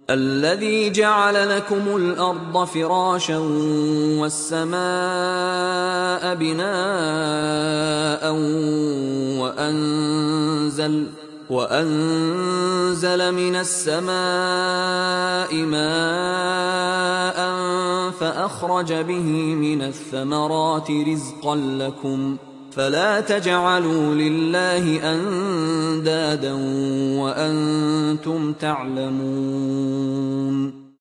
الذي جعل لكم الأرض فراشا والسماء بناء وأنزل من السماء ماء فأخرج به من الثمرات رزقا لكم فلا تجعلوا لله أندادا وأنتم تعلمون